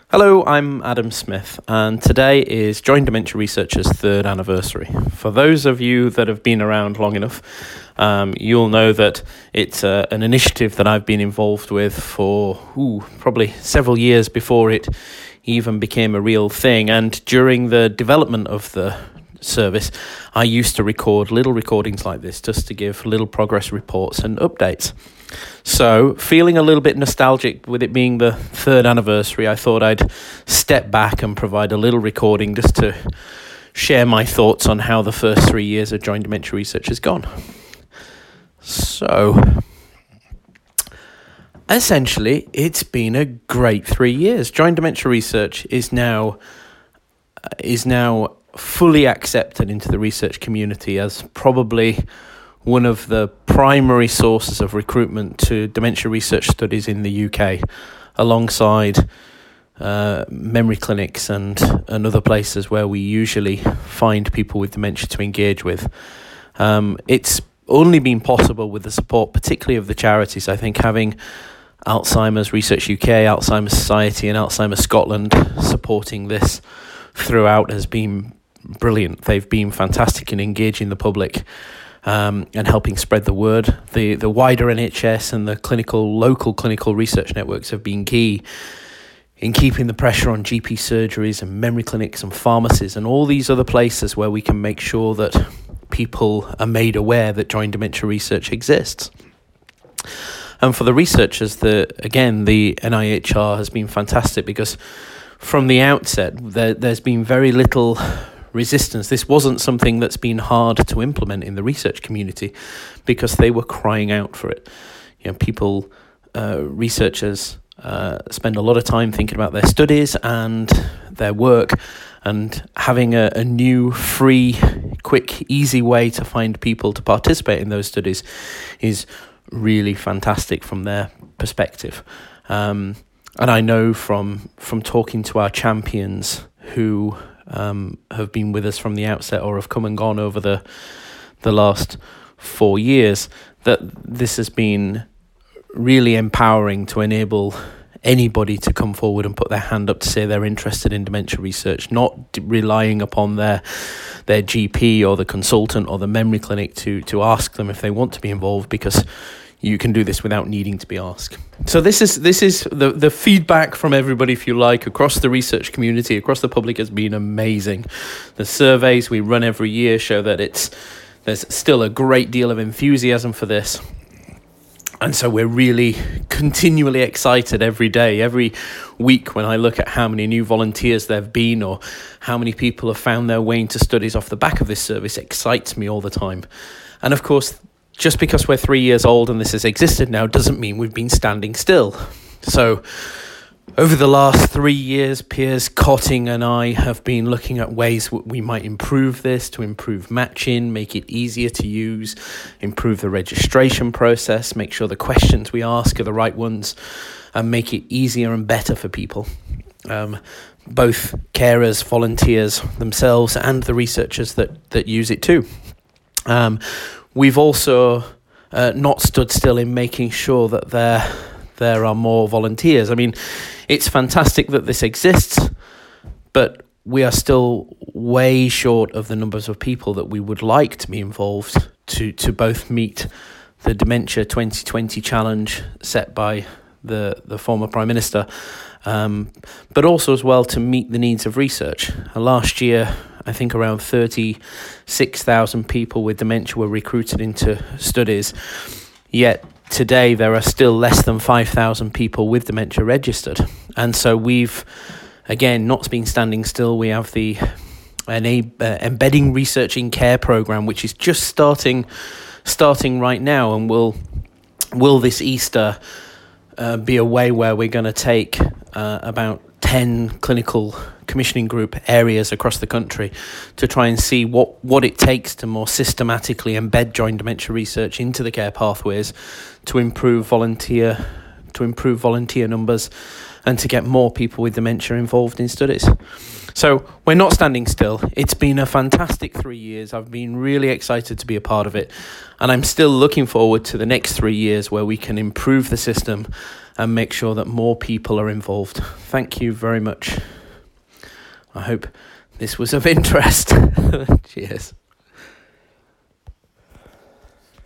Hello, I'm Adam Smith, and today is Join Dementia Research's third anniversary. For those of you that have been around long enough, you'll know that it's an initiative that I've been involved with for probably several years before it even became a real thing. And during the development of the service, I used to record little recordings like this just to give little progress reports and updates. So, feeling a little bit nostalgic with it being the third anniversary, I thought I'd step back and provide a little recording just to share my thoughts on how the first 3 years of Join Dementia Research has gone. So, essentially, it's been a great 3 years. Join Dementia Research is now fully accepted into the research community as probably one of the primary sources of recruitment to dementia research studies in the UK, alongside memory clinics and other places where we usually find people with dementia to engage with. It's only been possible with the support, particularly of the charities. I think having Alzheimer's Research UK, Alzheimer's Society and Alzheimer's Scotland supporting this throughout has been brilliant. They've been fantastic in engaging the public and helping spread the word. The wider NHS and the local clinical research networks have been key in keeping the pressure on GP surgeries and memory clinics and pharmacies and all these other places where we can make sure that people are made aware that Join Dementia Research exists. And for the researchers, the NIHR has been fantastic because from the outset, there's been very little resistance. This wasn't something that's been hard to implement in the research community because they were crying out for it. Researchers spend a lot of time thinking about their studies and their work, and having a new, free, quick, easy way to find people to participate in those studies is really fantastic from their perspective. And I know from talking to our champions who have been with us from the outset or have come and gone over the last 4 years, that this has been really empowering to enable anybody to come forward and put their hand up to say they're interested in dementia research, not relying upon their GP or the consultant or the memory clinic to ask them if they want to be involved, because you can do this without needing to be asked. So this is the feedback from everybody, if you like, across the research community, across the public, has been amazing. The surveys we run every year show that there's still a great deal of enthusiasm for this. And so we're really continually excited every day, every week, when I look at how many new volunteers there have been or how many people have found their way into studies off the back of this service. It excites me all the time. And of course, just because we're 3 years old and this has existed now doesn't mean we've been standing still. So over the last 3 years, Piers Cotting and I have been looking at ways we might improve this, to improve matching, make it easier to use, improve the registration process, make sure the questions we ask are the right ones, and make it easier and better for people. Both carers, volunteers themselves, and the researchers that use it too. We've also not stood still in making sure that there are more volunteers. I mean, it's fantastic that this exists, but we are still way short of the numbers of people that we would like to be involved to both meet the Dementia 2020 challenge set by the former Prime Minister, but also as well to meet the needs of research. Last year, I think around 36,000 people with dementia were recruited into studies, yet today there are still less than 5,000 people with dementia registered. And so we've, again, not been standing still. We have the Embedding Research in Care programme, which is just starting right now, and will this Easter be a way where we're going to take about 10 clinical commissioning group areas across the country to try and see what it takes to more systematically embed Join Dementia Research into the care pathways, to improve volunteer numbers, and to get more people with dementia involved in studies. So we're not standing still. It's been a fantastic 3 years. I've been really excited to be a part of it, and I'm still looking forward to the next 3 years where we can improve the system and make sure that more people are involved. Thank you very much. I hope this was of interest. Cheers.